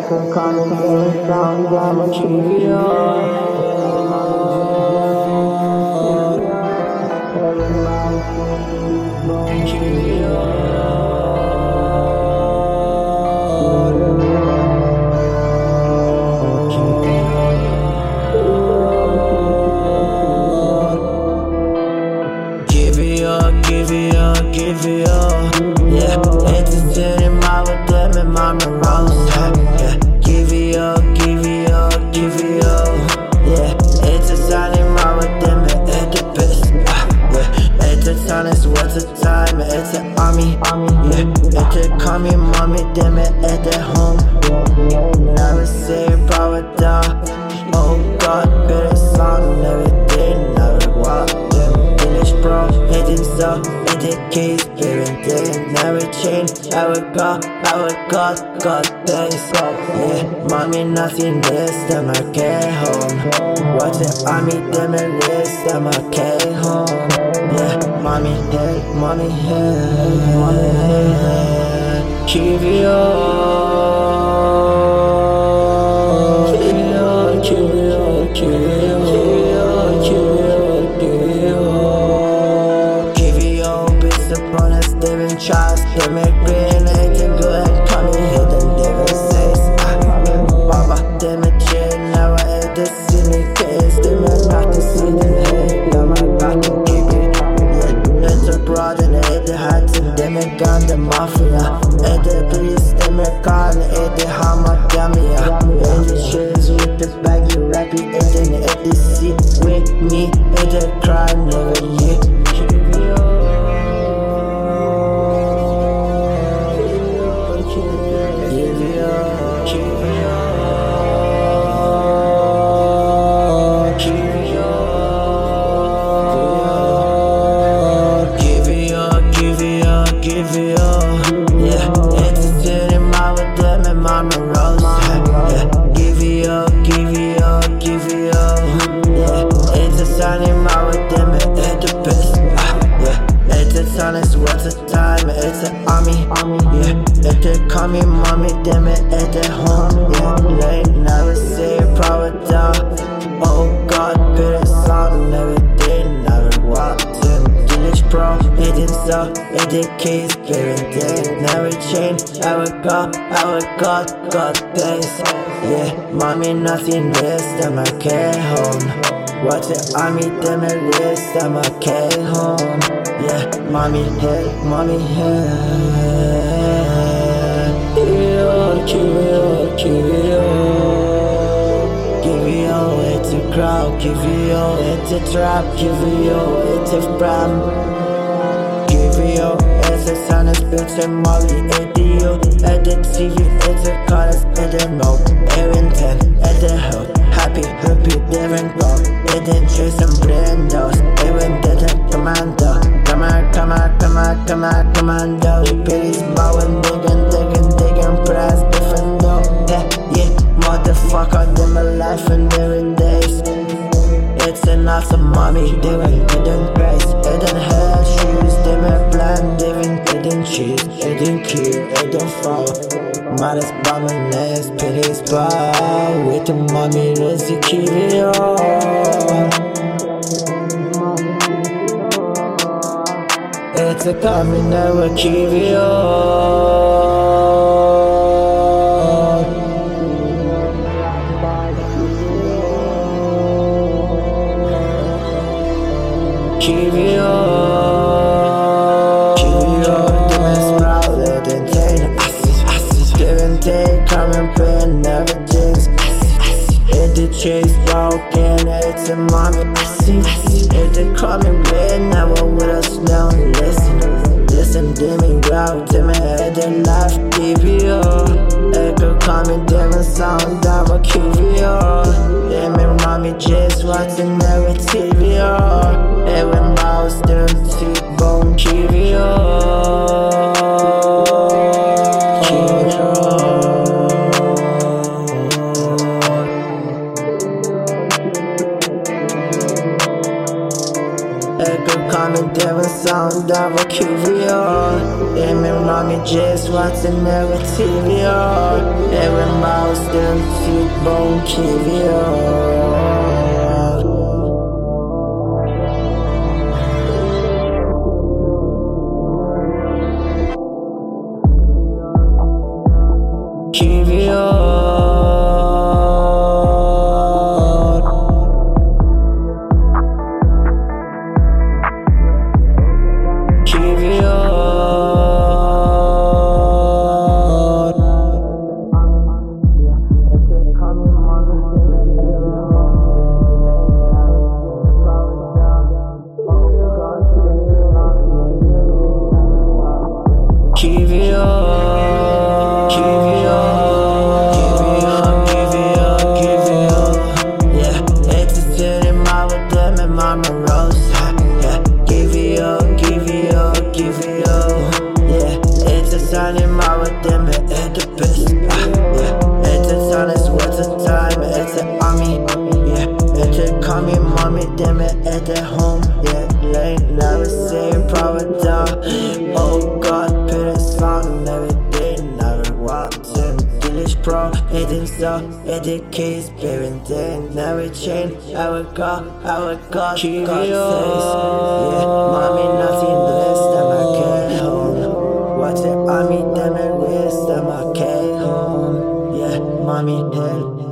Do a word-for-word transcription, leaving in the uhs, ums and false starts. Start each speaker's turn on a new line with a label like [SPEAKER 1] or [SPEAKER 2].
[SPEAKER 1] can come and go and sound, I'm a cheerio.
[SPEAKER 2] Give it all, give it all, give it all. Yeah, entertaining my with them and my morals. Yeah, give it all, give it all, give it all. Yeah, entertaining my with them and at the best. Yeah, entertainers, what's the time? It's an army. Yeah, enter coming, mommy, them at the home. Never say power down. Oh God, better song, never did, never walked. Bro, hitting so, hitting keys, giving day, never change. I would go, I would go, God thanks. Yeah, mommy, nothing less than my get home. Watch the army, them and less than my get home. Yeah, mommy, hey, mommy, hey, mommy, hey, give it all, give it all, give it all, give it all, give it all, give it all. Upon us, living trust, they make green, acting good, coming hidden, living says, Baba, they make chill, now I had the silly case, they make not to see them, hey, now my back to keep it, yeah, it's abroad and it the heights, and they make gun, the mafia, and the police, they make gun, and the hammer, gamia, and the shoes with the baggy, rappy, and then at the sea, with me, and the crime, never yet. Give it all, yeah, entertaining my with them and my morals. Yeah, give it all, give it all, give it all. Yeah, entertaining my with them and at the best. Yeah, entertainers, what's the time? It's an army. Yeah, if they call me mommy, them and at the home. Yeah, late, never say power down. Oh God, better song, never did, never walked in. Bro, hitting so, hitting keys, giving day, never change. I would go, I would go, God thanks. Yeah, mommy, nothing less than my care home. Watch the army, them and less than my care home. Yeah, mommy, hey, mommy, hey. Give it all, give it all, give it all. Give it all, it's a crowd, give it all, it's a trap, give it all, it's a pram. Video, it's a sign of bitch and Molly, at the U, at the T V, it's a colors, at the no, Arrington, at the hill, happy, happy, different go, it didn't chase some blendos, it went dead and commando, come on, come on, come on, come on, commando, please, bowing, digging, digging, digging, press, different though, yeah, yeah, motherfucker, them alive and different days, it's an awesome mommy, doing, hidden grace, hidden hair, shoes, they make blind, living, hidden cheese, hidden kill, hidden fall. Modest bombing legs, pity spot, with the mommy, let's keep it on. It's a coming, never keep it on. Keep it all, keep it all, the best proud, let them take, give and take, come and pray, never jinx. Hit the chase, broken, it's a mommy, hit the coming red, never with us now, listen, listen, dimmy, wow, dimmy, at the life, keep it all, echo coming, dimmy, sound, I'm a keep it all, dimmy, mommy, just watching every T V, all. Every mouse, them T-bone, keep it all, keep it all. Echo Mamy devil sound av och kivior. Emil Nami Jess what's in negativio. Every mouse them feet bone kivior. At the home, yeah, late, never saying proud down. Oh God, put a song, never did, never walked in. Village pro, it didn't so, it did kiss, baby, then never change. I would go, I would go, keep God says, yeah, mommy, nothing less than my cat home. Watch it, I mean, damn it, less than my cat home. Yeah, mommy, hell.